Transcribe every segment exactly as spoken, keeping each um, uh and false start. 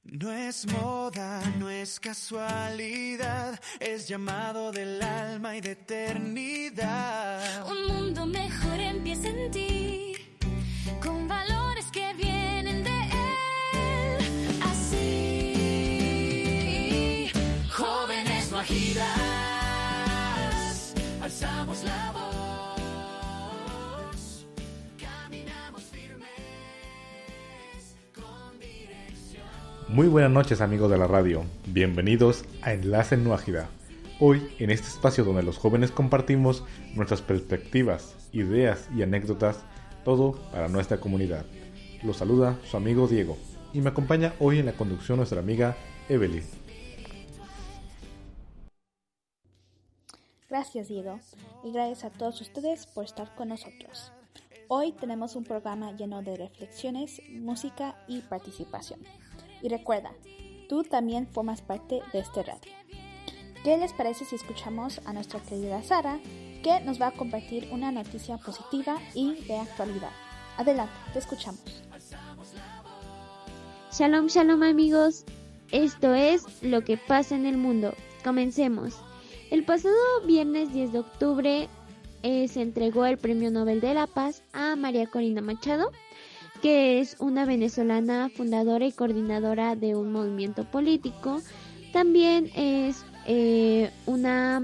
No es moda, no es casualidad, es llamado del alma y de eternidad. Un mundo mejor empieza en ti, con valores que vienen de él. Así, jóvenes nuajidas, alzamos la voz. Muy buenas noches, amigos de la radio, bienvenidos a Enlace Nuájida. Hoy, en este espacio donde los jóvenes compartimos nuestras perspectivas, ideas y anécdotas, todo para nuestra comunidad. Los saluda su amigo Diego y me acompaña hoy en la conducción nuestra amiga Evelyn. Gracias, Diego, y gracias a todos ustedes por estar con nosotros. Hoy tenemos un programa lleno de reflexiones, música y participación. Y recuerda, tú también formas parte de este radio. ¿Qué les parece si escuchamos a nuestra querida Sara, que nos va a compartir una noticia positiva y de actualidad? Adelante, te escuchamos. Shalom, shalom amigos. Esto es Lo que pasa en el mundo. Comencemos. El pasado viernes diez de octubre eh, se entregó el Premio Nobel de la Paz a María Corina Machado, que es una venezolana fundadora y coordinadora de un movimiento político. También es eh, una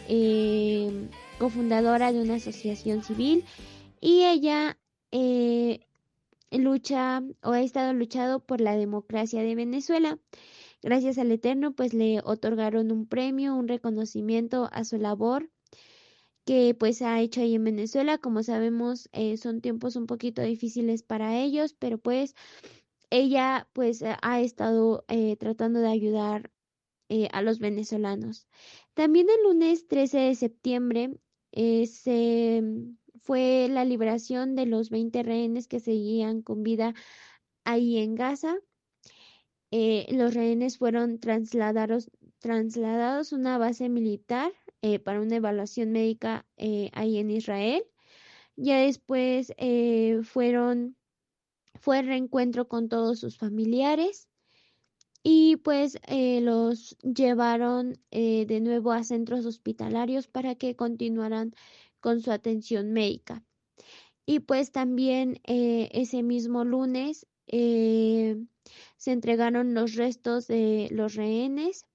eh, cofundadora de una asociación civil y ella eh, lucha o ha estado luchando por la democracia de Venezuela. Gracias al Eterno, pues le otorgaron un premio, un reconocimiento a su labor que pues ha hecho ahí en Venezuela. Como sabemos, eh, son tiempos un poquito difíciles para ellos, pero pues ella pues ha estado eh, tratando de ayudar eh, a los venezolanos. También el lunes trece de septiembre eh, se fue la liberación de los veinte rehenes que seguían con vida ahí en Gaza. Eh, los rehenes fueron trasladados, trasladados a una base militar Eh, para una evaluación médica eh, ahí en Israel. Ya después eh, fueron, fue el reencuentro con todos sus familiares y pues eh, los llevaron eh, de nuevo a centros hospitalarios para que continuaran con su atención médica. Y pues también eh, ese mismo lunes eh, se entregaron los restos de los rehenes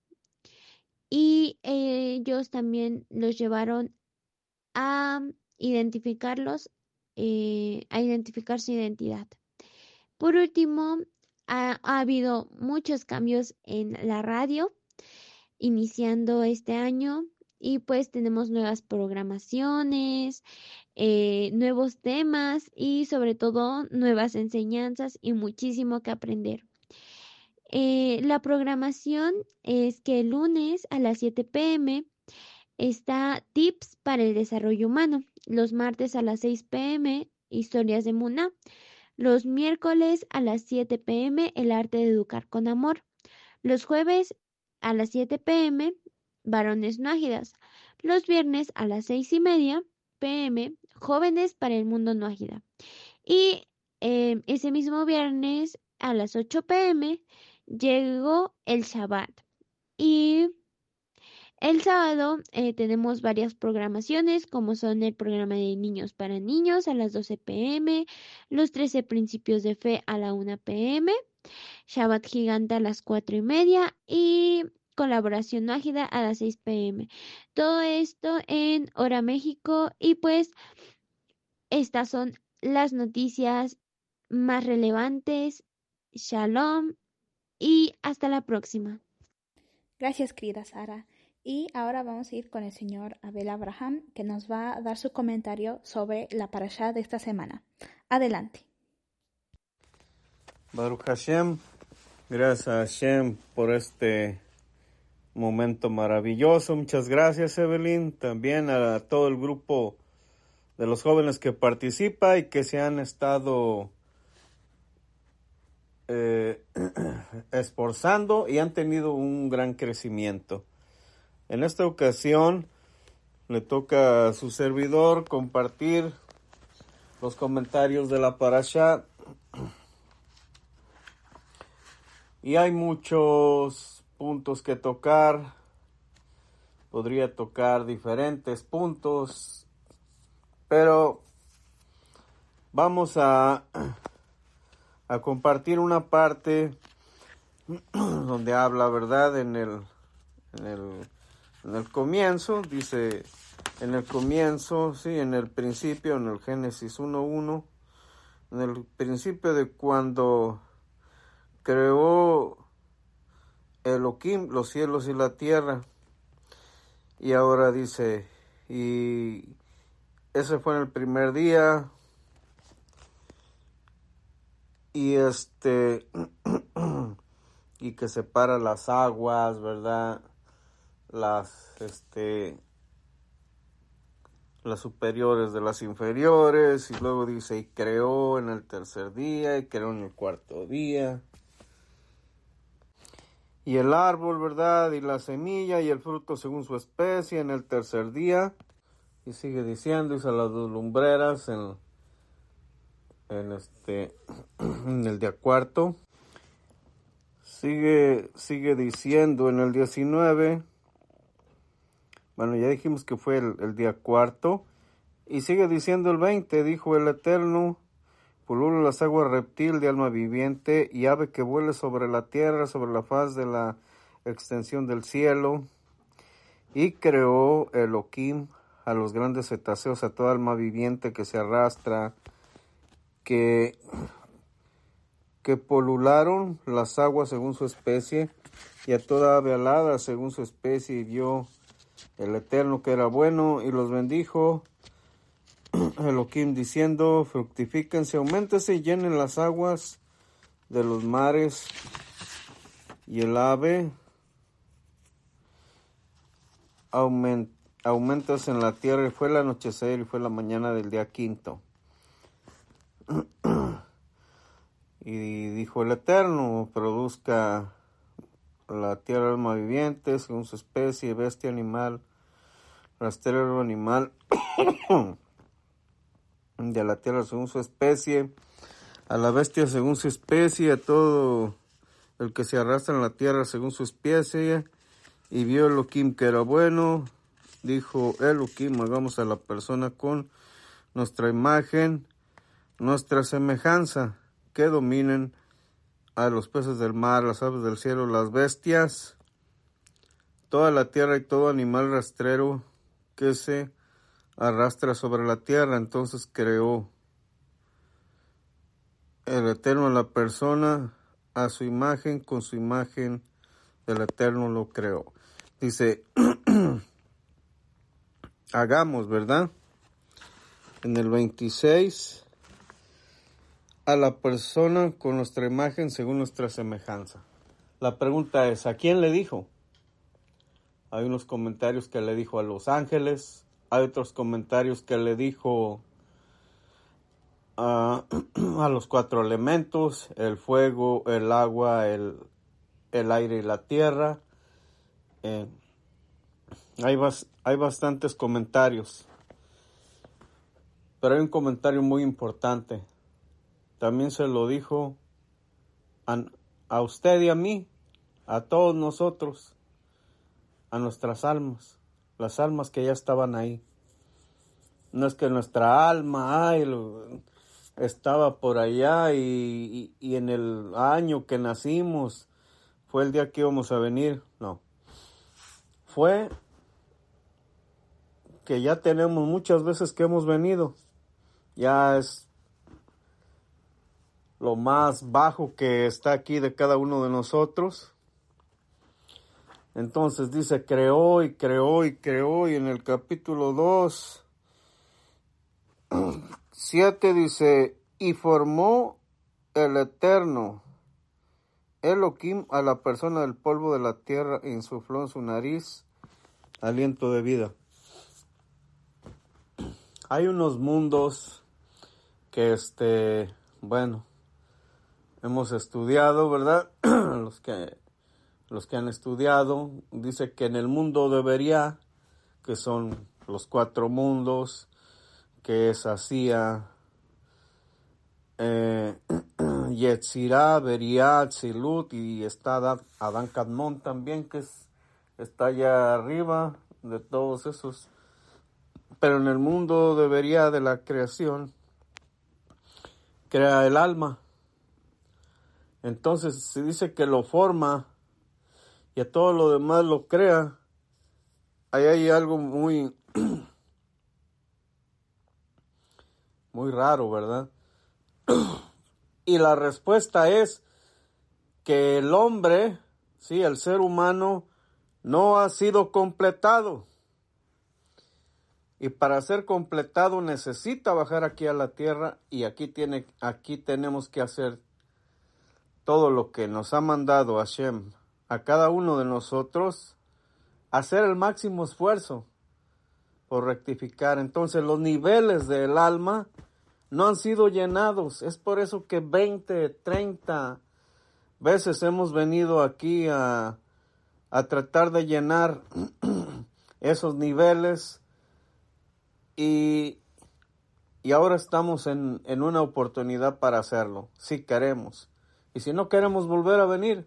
y eh, ellos también los llevaron a identificarlos, eh, a identificar su identidad. Por último, ha, ha habido muchos cambios en la radio iniciando este año y pues tenemos nuevas programaciones, eh, nuevos temas y sobre todo nuevas enseñanzas y muchísimo que aprender. Eh, la programación es que el lunes a las siete pe eme está Tips para el Desarrollo Humano. Los martes a las seis pe eme, Historias de Muná. Los miércoles a las siete pe eme, El Arte de Educar con Amor. Los jueves a las siete pe eme, Varones Nuájidas. Los viernes a las seis y media pe eme, Jóvenes para el Mundo Nuájida. Y eh, ese mismo viernes a las ocho pe eme, llegó el Shabbat. Y el sábado eh, tenemos varias programaciones, como son el programa de Niños para Niños a las doce pe eme, los trece Principios de Fe a la una pe eme, Shabbat Gigante a las cuatro y media y Colaboración Ágida a las seis pe eme. Todo esto en Hora México y pues estas son las noticias más relevantes. Shalom y hasta la próxima. Gracias, querida Sara. Y ahora vamos a ir con el señor Abel Abraham, que nos va a dar su comentario sobre la parashá de esta semana. Adelante. Baruch Hashem, gracias a Hashem por este momento maravilloso. Muchas gracias, Evelyn. También a todo el grupo de los jóvenes que participa y que se han estado eh, esforzando y han tenido un gran crecimiento. En esta ocasión le toca a su servidor compartir los comentarios de la parashá. Y hay muchos puntos que tocar. Podría tocar diferentes puntos, pero vamos a, a compartir una parte donde habla, ¿verdad? En el, en el, en el comienzo, dice, en el comienzo, sí, en el principio, en el Génesis uno uno, en el principio de cuando creó Elohim los cielos y la tierra. Y ahora dice, y ese fue en el primer día, y este, y que separa las aguas, ¿verdad? Las, este, las superiores de las inferiores, y luego dice, y creó en el tercer día, y creó en el cuarto día. Y el árbol, ¿verdad? Y la semilla y el fruto según su especie en el tercer día. Y sigue diciendo, hizo las dos lumbreras en, en este, en el día cuarto. Sigue, sigue diciendo en el diecinueve. Bueno, ya dijimos que fue el, el día cuarto. Y sigue diciendo el veinte, dijo el Eterno, pululan las aguas reptil de alma viviente y ave que vuele sobre la tierra, sobre la faz de la extensión del cielo. Y creó Elohim a los grandes cetáceos, a toda alma viviente que se arrastra, que, que polularon las aguas según su especie, y a toda ave alada según su especie, y vio el Eterno que era bueno, y los bendijo Elohim diciendo, fructifíquense, auméntense y llenen las aguas de los mares, y el ave aument, aumentas en la tierra, y fue el anochecer y fue la mañana del día quinto. Y dijo el Eterno, produzca la tierra alma viviente según su especie, bestia, animal, rastrero, animal de la tierra según su especie, a la bestia según su especie, a todo el que se arrastra en la tierra según su especie. Y vio Elohim que era bueno, dijo Elohim, hagamos a la persona con nuestra imagen, nuestra semejanza, que dominen a los peces del mar, las aves del cielo, las bestias, toda la tierra y todo animal rastrero que se arrastra sobre la tierra. Entonces creó el Eterno a la persona a su imagen, con su imagen el Eterno lo creó. Dice, hagamos, ¿verdad? En el veintiséis, a la persona con nuestra imagen según nuestra semejanza. La pregunta es, ¿a quién le dijo? Hay unos comentarios que le dijo a los ángeles, hay otros comentarios que le dijo a, a los cuatro elementos, el fuego, el agua, el, el aire y la tierra. Eh, hay, bas, hay bastantes comentarios, pero hay un comentario muy importante. También se lo dijo a, a usted y a mí, a todos nosotros, a nuestras almas, las almas que ya estaban ahí. No es que nuestra alma ay, lo, estaba por allá y, y, y en el año que nacimos fue el día que íbamos a venir. No. Fue que ya tenemos muchas veces que hemos venido. Ya es lo más bajo que está aquí de cada uno de nosotros. Entonces dice, creó y creó y creó, y en el capítulo dos, siete dice, y formó el Eterno Elohim a la persona del polvo de la tierra e insufló en su nariz aliento de vida. Hay unos mundos que, este, bueno, hemos estudiado, ¿verdad? los que los que han estudiado, dice que en el mundo debería, que son los cuatro mundos, que es Asia, eh, Yetzirah, Beriah, Tzilut, y está Adán Kadmon también, que es, está allá arriba de todos esos. Pero en el mundo de Beriah, de la creación, crea el alma. Entonces se dice que lo forma y a todo lo demás lo crea. Ahí hay algo muy, muy raro, ¿verdad? Y la respuesta es que el hombre, sí, el ser humano, no ha sido completado. Y para ser completado necesita bajar aquí a la tierra, y aquí tiene, aquí tenemos que hacer todo lo que nos ha mandado Hashem a cada uno de nosotros, hacer el máximo esfuerzo por rectificar. Entonces los niveles del alma no han sido llenados. Es por eso que veinte, treinta veces hemos venido aquí a, a tratar de llenar esos niveles, y, y ahora estamos en, en una oportunidad para hacerlo, si queremos. Y si no queremos volver a venir.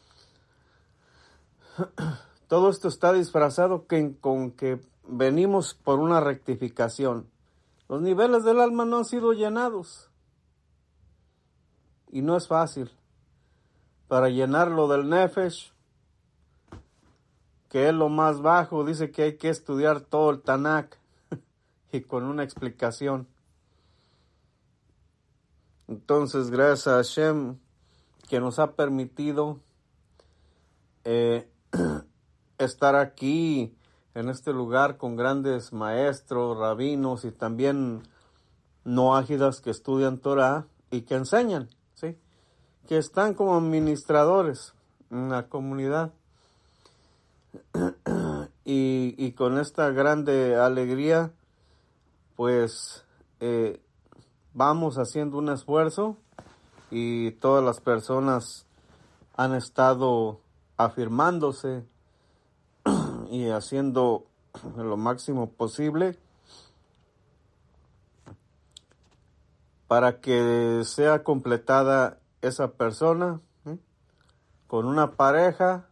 Todo esto está disfrazado que, con que venimos por una rectificación. Los niveles del alma no han sido llenados. Y no es fácil. Para llenarlo del Nefesh, que es lo más bajo, dice que hay que estudiar todo el Tanakh y con una explicación. Entonces, gracias a Hashem que nos ha permitido eh, estar aquí en este lugar con grandes maestros, rabinos y también noágidas que estudian Torah y que enseñan, ¿sí? Que están como administradores en la comunidad. Y, y con esta grande alegría, pues eh, vamos haciendo un esfuerzo, y todas las personas han estado afirmándose y haciendo lo máximo posible para que sea completada esa persona, ¿eh? Con una pareja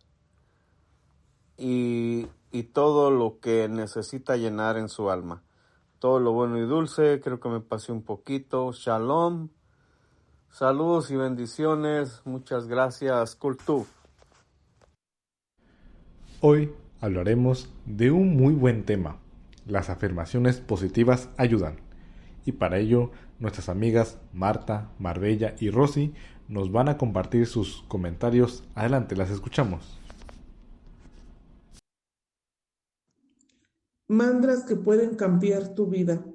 y, y todo lo que necesita llenar en su alma. Todo lo bueno y dulce. Creo que me pasé un poquito. Shalom. Saludos y bendiciones. Muchas gracias. Kultu. Hoy hablaremos de un muy buen tema. Las afirmaciones positivas ayudan. Y para ello, nuestras amigas Marta, Marbella y Rosy nos van a compartir sus comentarios. Adelante, las escuchamos. Mantras que pueden cambiar tu vida.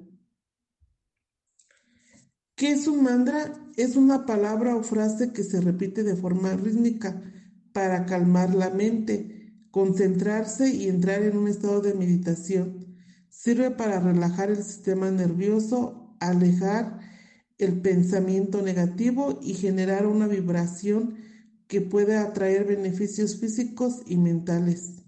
¿Qué es un mantra? Es una palabra o frase que se repite de forma rítmica para calmar la mente, concentrarse y entrar en un estado de meditación. Sirve para relajar el sistema nervioso, alejar el pensamiento negativo y generar una vibración que puede atraer beneficios físicos y mentales.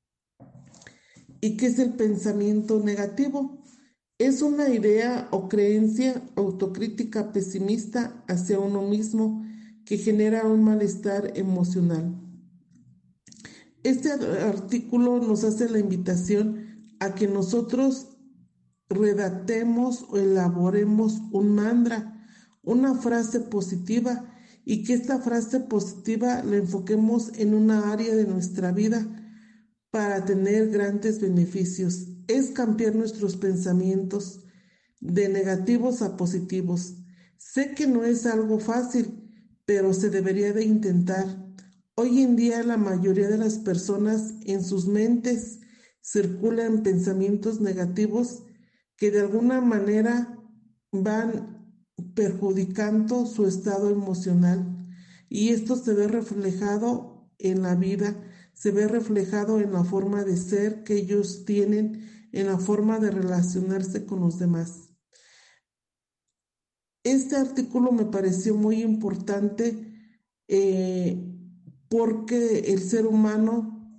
¿Y qué es el pensamiento negativo? Es una idea o creencia autocrítica pesimista hacia uno mismo que genera un malestar emocional. Este artículo nos hace la invitación a que nosotros redactemos o elaboremos un mantra, una frase positiva, y que esta frase positiva la enfoquemos en una área de nuestra vida para tener grandes beneficios. Es cambiar nuestros pensamientos de negativos a positivos. Sé que no es algo fácil, pero se debería de intentar. Hoy en día la mayoría de las personas en sus mentes circulan pensamientos negativos que de alguna manera van perjudicando su estado emocional, y esto se ve reflejado en la vida, se ve reflejado en la forma de ser que ellos tienen, en la forma de relacionarse con los demás. Este artículo me pareció muy importante eh, porque el ser humano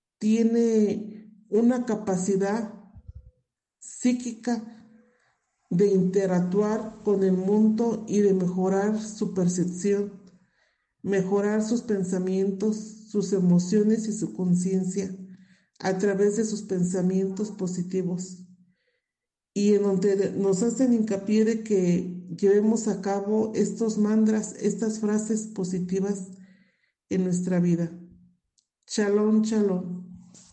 tiene una capacidad psíquica de interactuar con el mundo y de mejorar su percepción, mejorar sus pensamientos, sus emociones y su conciencia a través de sus pensamientos positivos. Y en donde nos hacen hincapié de que llevemos a cabo estos mantras, estas frases positivas en nuestra vida. Shalom, shalom.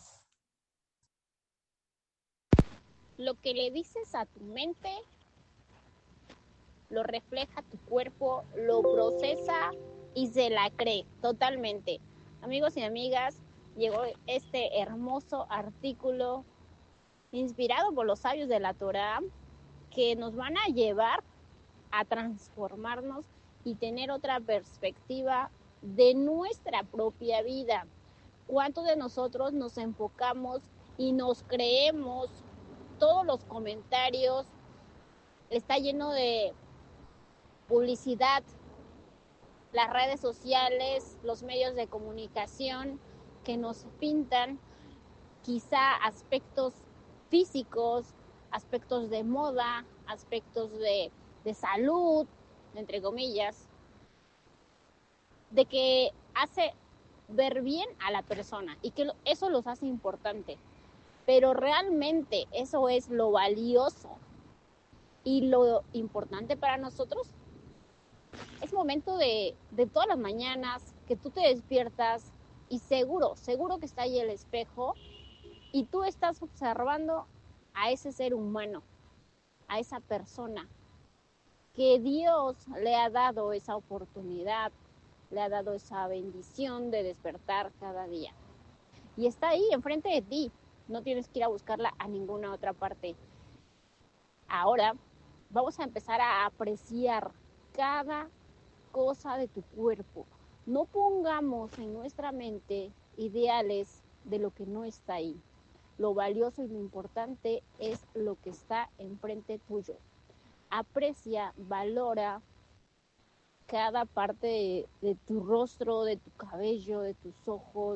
Lo que le dices a tu mente lo refleja tu cuerpo, lo procesa y se la cree totalmente. Amigos y amigas, llegó este hermoso artículo inspirado por los sabios de la Torá que nos van a llevar a transformarnos y tener otra perspectiva de nuestra propia vida. ¿Cuántos de nosotros nos enfocamos y nos creemos todos los comentarios? Está lleno de publicidad, las redes sociales, los medios de comunicación que nos pintan quizá aspectos físicos, aspectos de moda, aspectos de, de salud, entre comillas, de que hace ver bien a la persona y que eso los hace importante. Pero realmente eso es lo valioso y lo importante para nosotros. Es momento de, de todas las mañanas que tú te despiertas y seguro, seguro que está ahí el espejo y tú estás observando a ese ser humano, a esa persona que Dios le ha dado esa oportunidad, le ha dado esa bendición de despertar cada día. Y está ahí enfrente de ti, no tienes que ir a buscarla a ninguna otra parte. Ahora vamos a empezar a apreciar cada cosa de tu cuerpo. No pongamos en nuestra mente ideales de lo que no está ahí. Lo valioso y lo importante es lo que está enfrente tuyo. Aprecia, valora cada parte de, de tu rostro, de tu cabello, de tus ojos,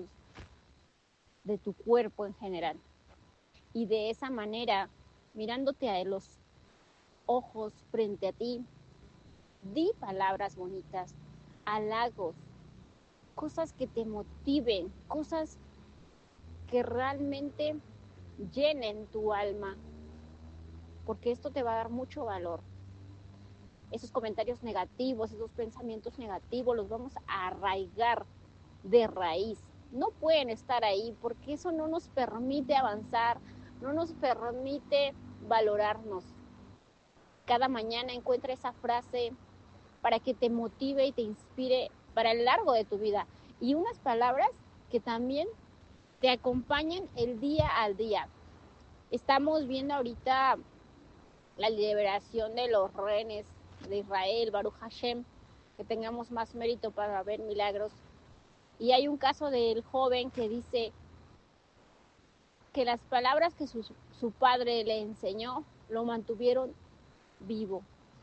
de tu cuerpo en general. Y de esa manera, mirándote a los ojos frente a ti, di palabras bonitas, halagos, cosas que te motiven, cosas que realmente llenen tu alma, porque esto te va a dar mucho valor. Esos comentarios negativos, esos pensamientos negativos, los vamos a arraigar de raíz. No pueden estar ahí porque eso no nos permite avanzar, no nos permite valorarnos. Cada mañana encuentra esa frase para que te motive y te inspire para el largo de tu vida. Y unas palabras que también te acompañen el día al día. Estamos viendo ahorita la liberación de los rehenes de Israel, Baruch Hashem, que tengamos más mérito para ver milagros. Y hay un caso del joven que dice que las palabras que su, su padre le enseñó lo mantuvieron vivo.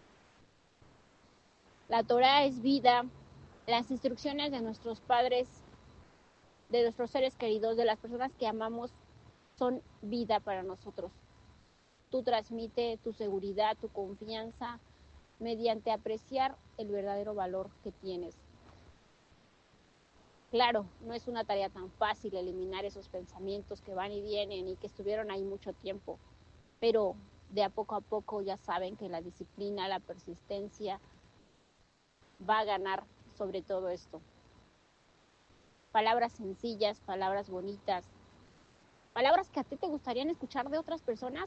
La Torá es vida, las instrucciones de nuestros padres, de nuestros seres queridos, de las personas que amamos, son vida para nosotros. Tú transmite tu seguridad, tu confianza, mediante apreciar el verdadero valor que tienes. Claro, no es una tarea tan fácil eliminar esos pensamientos que van y vienen y que estuvieron ahí mucho tiempo, pero de a poco a poco ya saben que la disciplina, la persistencia va a ganar sobre todo esto. Palabras sencillas, palabras bonitas, palabras que a ti te gustarían escuchar de otras personas,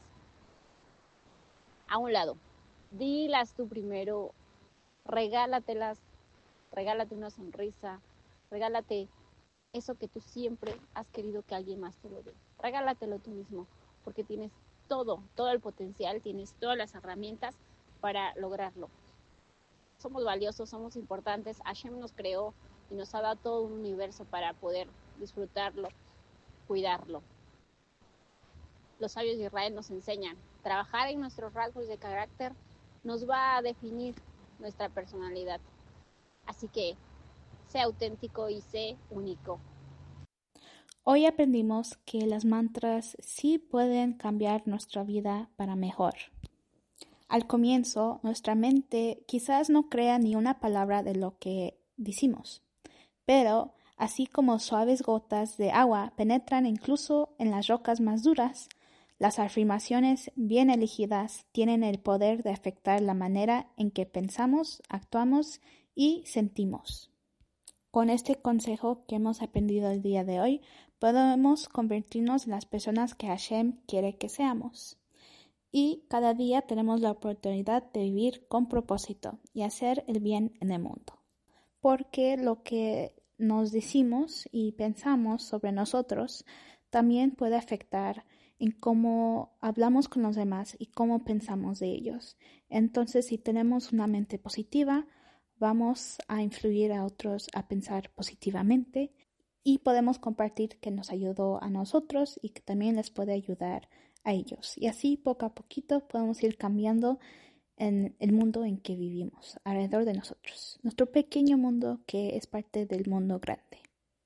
a un lado. Dilas tú primero, regálatelas, regálate una sonrisa, regálate eso que tú siempre has querido que alguien más te lo dé. Regálatelo tú mismo, porque tienes todo, todo el potencial, tienes todas las herramientas para lograrlo. Somos valiosos, somos importantes. Hashem nos creó y nos ha dado todo un universo para poder disfrutarlo, cuidarlo. Los sabios de Israel nos enseñan, trabajar en nuestros rasgos de carácter nos va a definir nuestra personalidad. Así que sé auténtico y sé único. Hoy aprendimos que las mantras sí pueden cambiar nuestra vida para mejor. Al comienzo, nuestra mente quizás no crea ni una palabra de lo que decimos, pero así como suaves gotas de agua penetran incluso en las rocas más duras, las afirmaciones bien elegidas tienen el poder de afectar la manera en que pensamos, actuamos y sentimos. Con este consejo que hemos aprendido el día de hoy, podemos convertirnos en las personas que Hashem quiere que seamos. Y cada día tenemos la oportunidad de vivir con propósito y hacer el bien en el mundo. Porque lo que nos decimos y pensamos sobre nosotros también puede afectar en cómo hablamos con los demás y cómo pensamos de ellos. Entonces, si tenemos una mente positiva, vamos a influir a otros a pensar positivamente y podemos compartir que nos ayudó a nosotros y que también les puede ayudar a ellos. Y así, poco a poquito, podemos ir cambiando en el mundo en que vivimos, alrededor de nosotros. Nuestro pequeño mundo que es parte del mundo grande.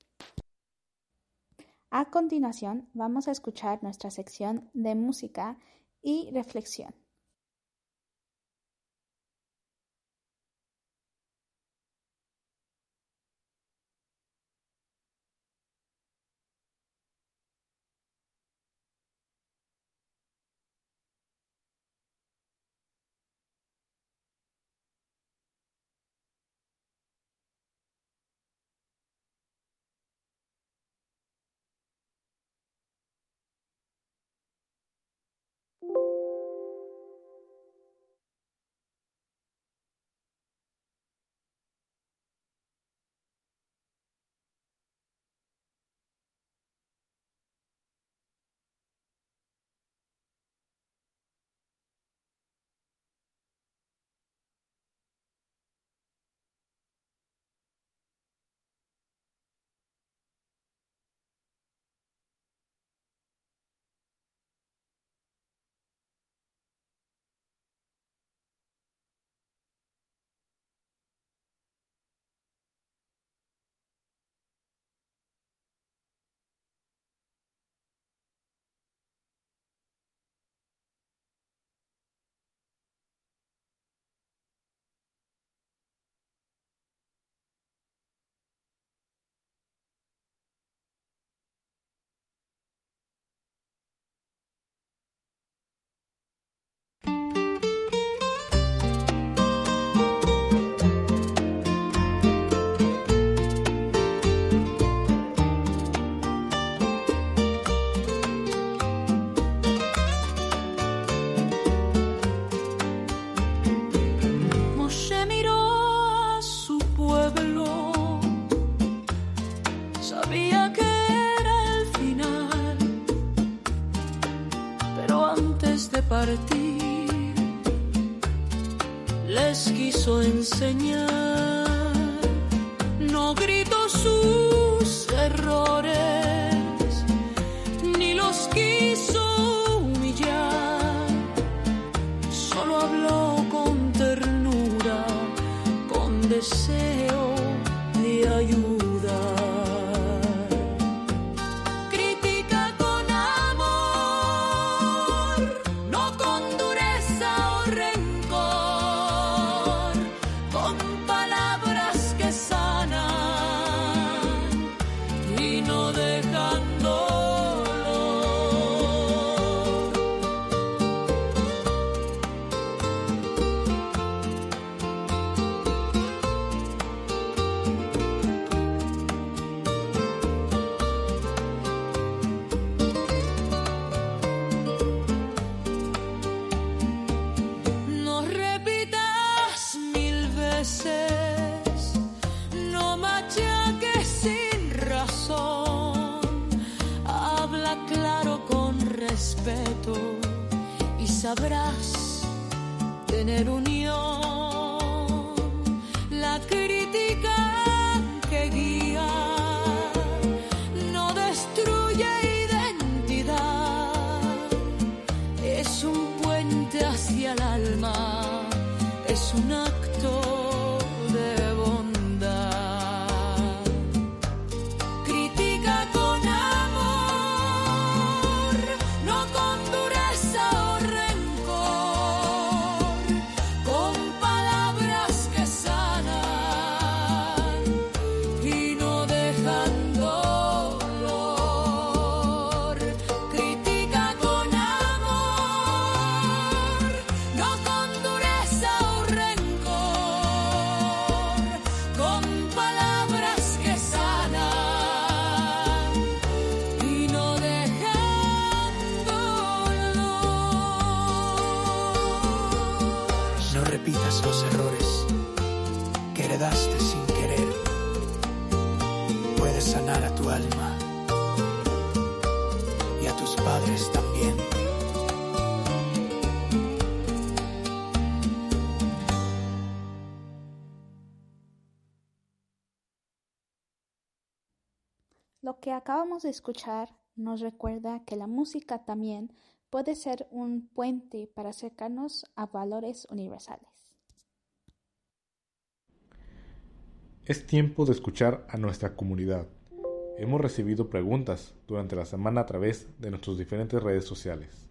A continuación, vamos a escuchar nuestra sección de música y reflexión. partir, les quiso enseñar, no gritó sus errores, ni los quiso humillar, solo habló con ternura, con deseo de ayuda. Y sabrás tener unión. La crítica que guía no destruye identidad, es un puente hacia el alma, es un acto de bondad. Critica con amor, no con dureza o rencor. quedaste sin querer puede sanar a tu alma y a tus padres también. Lo que acabamos de escuchar nos recuerda que la música también puede ser un puente para acercarnos a valores universales. Es tiempo de escuchar a nuestra comunidad. Hemos recibido preguntas durante la semana a través de nuestras diferentes redes sociales.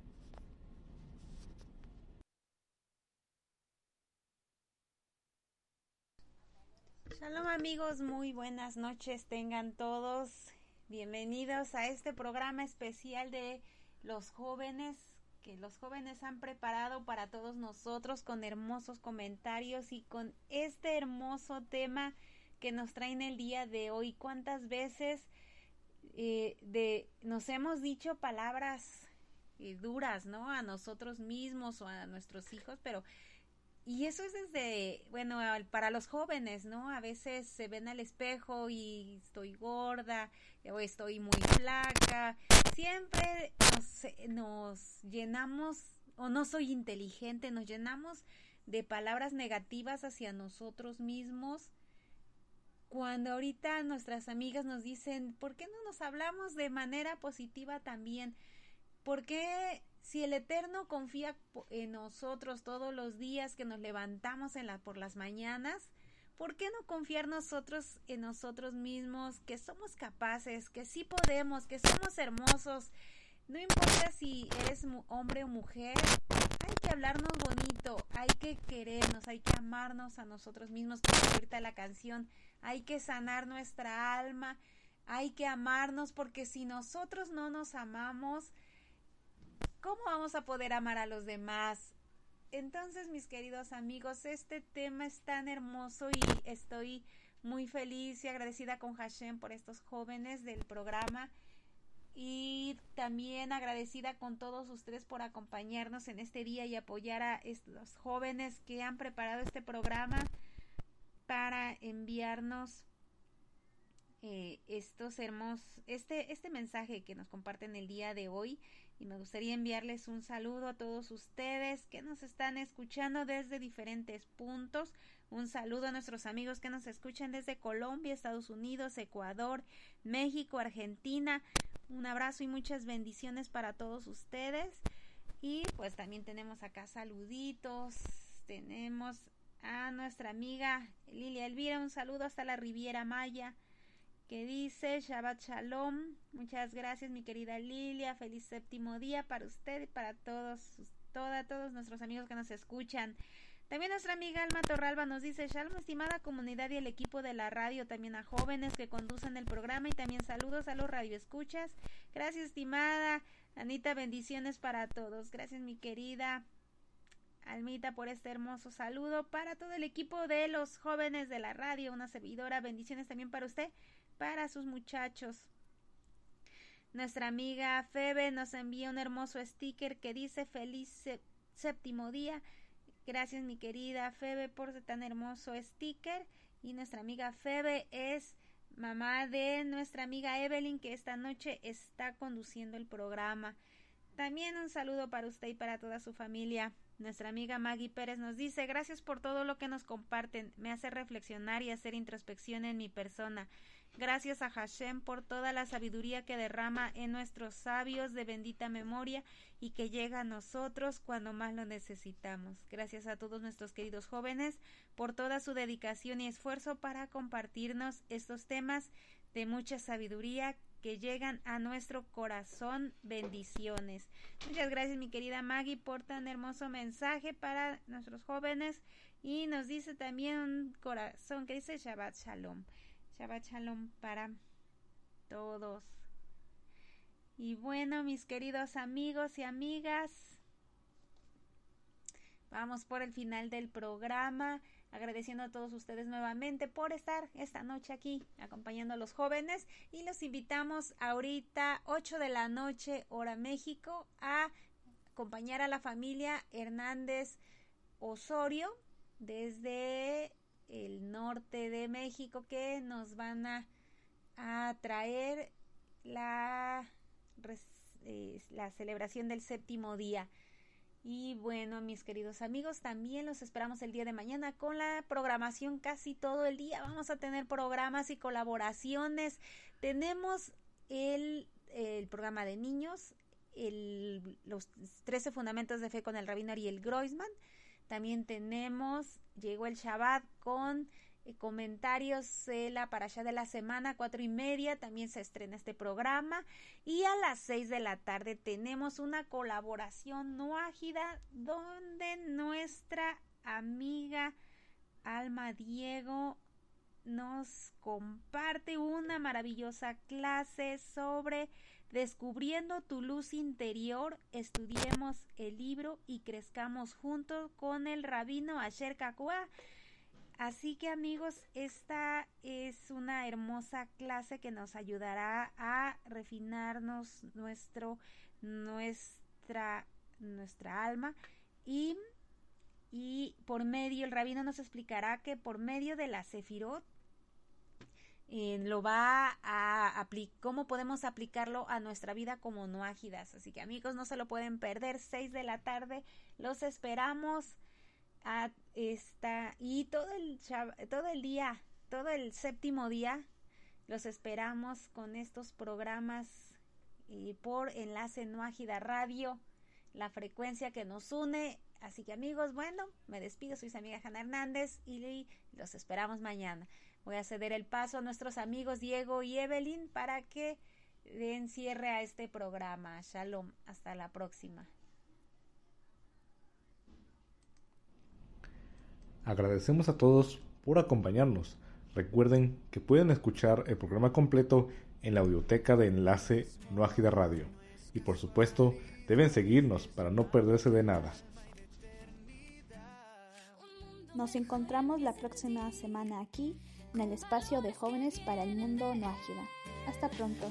Shalom amigos, muy buenas noches tengan todos. Bienvenidos a este programa especial de los jóvenes, que los jóvenes han preparado para todos nosotros con hermosos comentarios y con este hermoso tema que nos traen el día de hoy. ¿Cuántas veces eh, de, nos hemos dicho palabras eh, duras, ¿no? A nosotros mismos o a nuestros hijos, pero... Y eso es desde, bueno, para los jóvenes, ¿no? A veces se ven al espejo y estoy gorda o estoy muy flaca. Siempre nos, nos llenamos, o no soy inteligente, nos llenamos de palabras negativas hacia nosotros mismos. Cuando ahorita nuestras amigas nos dicen, ¿por qué no nos hablamos de manera positiva también? ¿Por qué si el Eterno confía en nosotros todos los días que nos levantamos en la, por las mañanas? ¿Por qué no confiar nosotros en nosotros mismos, que somos capaces, que sí podemos, que somos hermosos? No importa si eres hombre o mujer, hay que hablarnos bonito, hay que querernos, hay que amarnos a nosotros mismos, como ahorita la canción, hay que sanar nuestra alma, hay que amarnos, porque si nosotros no nos amamos, ¿cómo vamos a poder amar a los demás? Entonces, mis queridos amigos, este tema es tan hermoso y estoy muy feliz y agradecida con Hashem por estos jóvenes del programa, y también agradecida con todos ustedes por acompañarnos en este día y apoyar a estos jóvenes que han preparado este programa para enviarnos Eh, estos hermosos, este, este mensaje que nos comparten el día de hoy. Y me gustaría enviarles un saludo a todos ustedes que nos están escuchando desde diferentes puntos. Un saludo a nuestros amigos que nos escuchan desde Colombia, Estados Unidos, Ecuador, México, Argentina. Un abrazo y muchas bendiciones para todos ustedes. Y pues también tenemos acá saluditos. Tenemos a nuestra amiga Lilia Elvira, un saludo hasta la Riviera Maya, que dice Shabbat Shalom. Muchas gracias, mi querida Lilia. Feliz séptimo día para usted y para todos, toda, todos nuestros amigos que nos escuchan. También nuestra amiga Alma Torralba nos dice Shalom, estimada comunidad y el equipo de la radio, también a jóvenes que conducen el programa, y también saludos a los radioescuchas. Gracias, estimada Anita, bendiciones para todos. Gracias, mi querida Almita, por este hermoso saludo para todo el equipo de los jóvenes de la radio, una servidora. Bendiciones también para usted, para sus muchachos. Nuestra amiga Febe nos envía un hermoso sticker que dice feliz séptimo día. Gracias, mi querida Febe, por tan hermoso sticker. Y nuestra amiga Febe es mamá de nuestra amiga Evelyn, que esta noche está conduciendo el programa. También un saludo para usted y para toda su familia. Nuestra amiga Maggie Pérez nos dice gracias por todo lo que nos comparten, me hace reflexionar y hacer introspección en mi persona. Gracias a Hashem por toda la sabiduría que derrama en nuestros sabios de bendita memoria y que llega a nosotros cuando más lo necesitamos. Gracias a todos nuestros queridos jóvenes por toda su dedicación y esfuerzo para compartirnos estos temas de mucha sabiduría que llegan a nuestro corazón. Bendiciones. Muchas gracias, mi querida Maggie, por tan hermoso mensaje para nuestros jóvenes. Y nos dice también un corazón que dice Shabbat Shalom. Shabbat Shalom para todos. Y bueno, mis queridos amigos y amigas, vamos por el final del programa, agradeciendo a todos ustedes nuevamente por estar esta noche aquí acompañando a los jóvenes, y los invitamos ahorita ocho de la noche hora México a acompañar a la familia Hernández Osorio desde el norte norte de México, que nos van a, a traer la, eh, la celebración del séptimo día. Y bueno, mis queridos amigos, también los esperamos el día de mañana con la programación casi todo el día. Vamos a tener programas y colaboraciones. Tenemos el, el programa de niños, el, los trece fundamentos de fe con el rabino Ariel Groisman. También tenemos, llegó el Shabbat con eh, comentarios de la parashá de la semana, cuatro y media, también se estrena este programa. Y a las seis de la tarde tenemos una colaboración nuágida donde nuestra amiga Alma Diego nos comparte una maravillosa clase sobre descubriendo tu luz interior. Estudiemos el libro y crezcamos juntos con el rabino Asher Kakua. Así que amigos, esta es una hermosa clase que nos ayudará a refinarnos nuestro, nuestra, nuestra alma y, y por medio, el rabino nos explicará que por medio de la Sefirot eh, lo va a aplicar, cómo podemos aplicarlo a nuestra vida como noágidas. Así que amigos, no se lo pueden perder, seis de la tarde, los esperamos. A esta y todo el todo el día, todo el séptimo día los esperamos con estos programas y por Enlace Nuágida Radio, la frecuencia que nos une. Así que amigos, bueno, me despido, soy su amiga Hanna Hernández y los esperamos mañana. Voy a ceder el paso a nuestros amigos Diego y Evelyn para que den cierre a este programa. Shalom, hasta la próxima. Agradecemos a todos por acompañarnos. Recuerden que pueden escuchar el programa completo en la audioteca de Enlace Nuágida Radio. Y por supuesto, deben seguirnos para no perderse de nada. Nos encontramos la próxima semana aquí, en el espacio de Jóvenes para el Mundo Nuágida. Hasta pronto.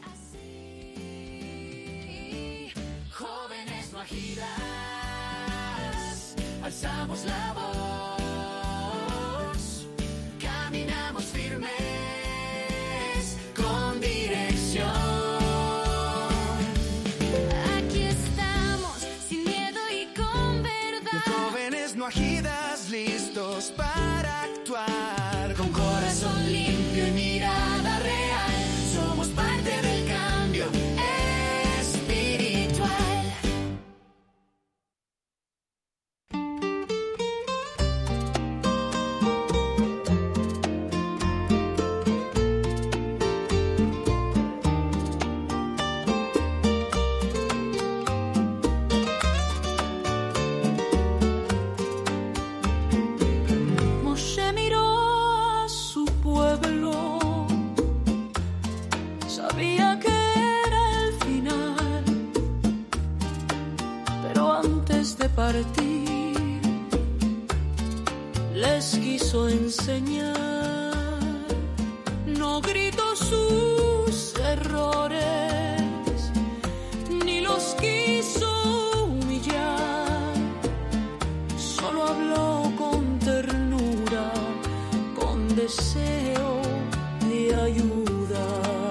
Jóvenes Nuágidas, alzamos la voz, caminamos firmes, con dirección. Aquí estamos, sin miedo y con verdad. Jóvenes Nuágidas, listos para actuar, con corazón limpio y mirada real. Somos parte del cambio espiritual. Moshe miró a su pueblo, sabía que era el final, pero antes de partir les quiso enseñar. No gritó sus errores, ni los quiso humillar, solo habló con ternura, con deseo de ayudar.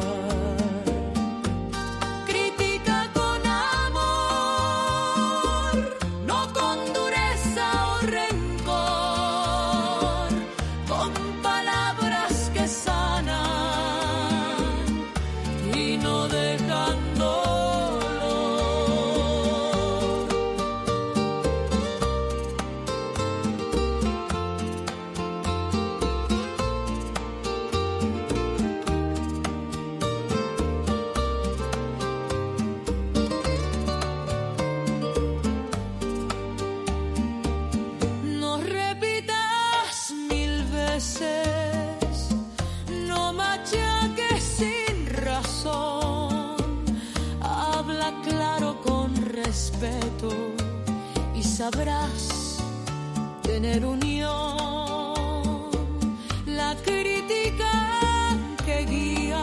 Critica con amor, no con dureza o rencor, con palabras que sanan y no dejan dolor. No repitas mil veces, no machaques sin razón, habla claro con respeto y sabrás tener unión. La crítica que guía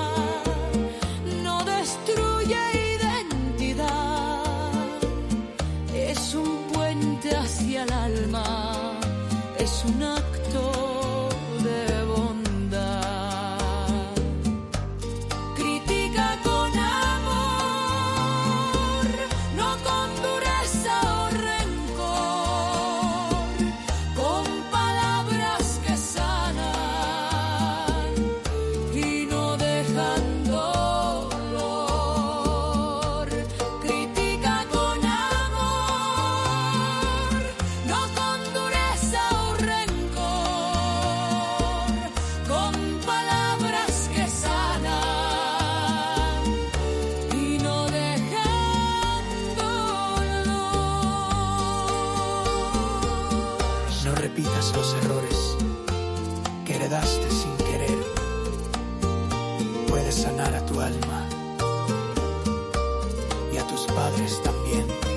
no destruye identidad, es un puente hacia el alma, es un acto de perdonas los errores que heredaste sin querer, puedes sanar a tu alma y a tus padres también.